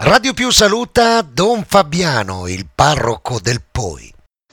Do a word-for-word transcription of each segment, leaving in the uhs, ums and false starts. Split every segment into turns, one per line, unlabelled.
Radio Più saluta Don Fabiano, il parroco del Poi.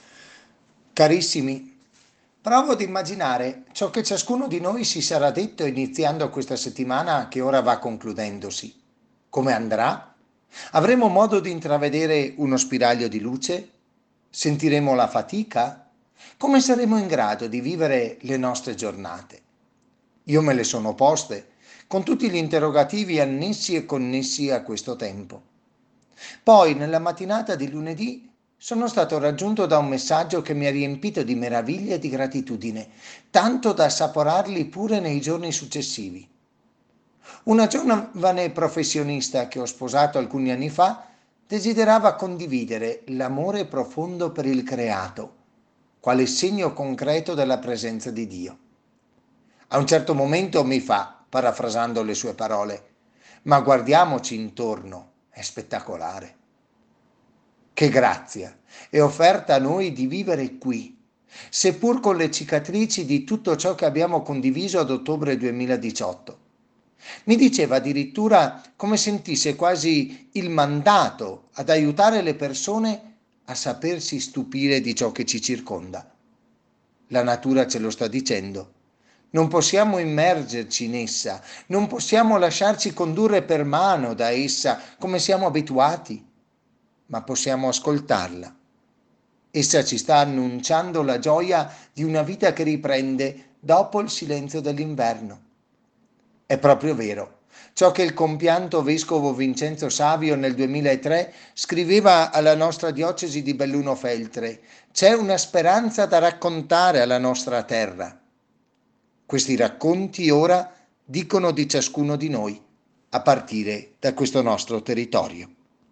Carissimi, provo ad immaginare ciò che ciascuno di noi si sarà detto iniziando questa settimana che ora va concludendosi. Come andrà? Avremo modo di intravedere uno spiraglio di luce? Sentiremo la fatica? Come saremo in grado di vivere le nostre giornate? Io me le sono poste, con tutti gli interrogativi annessi e connessi a questo tempo. Poi, nella mattinata di lunedì, sono stato raggiunto da un messaggio che mi ha riempito di meraviglia e di gratitudine, tanto da assaporarli pure nei giorni successivi. Una giovane professionista che ho sposato alcuni anni fa desiderava condividere l'amore profondo per il creato, quale segno concreto della presenza di Dio. A un certo momento mi fa, parafrasando le sue parole, ma guardiamoci intorno, è spettacolare. Che grazia è offerta a noi di vivere qui, seppur con le cicatrici di tutto ciò che abbiamo condiviso ad ottobre duemiladiciotto. Mi diceva addirittura come sentisse quasi il mandato ad aiutare le persone a sapersi stupire di ciò che ci circonda. La natura ce lo sta dicendo. Non possiamo immergerci in essa, non possiamo lasciarci condurre per mano da essa come siamo abituati, ma possiamo ascoltarla. Essa ci sta annunciando la gioia di una vita che riprende dopo il silenzio dell'inverno. È proprio vero. Ciò che il compianto vescovo Vincenzo Savio nel duemilatré scriveva alla nostra diocesi di Belluno Feltre: c'è una speranza da raccontare alla nostra terra. Questi racconti ora dicono di ciascuno di noi, a partire da questo nostro territorio.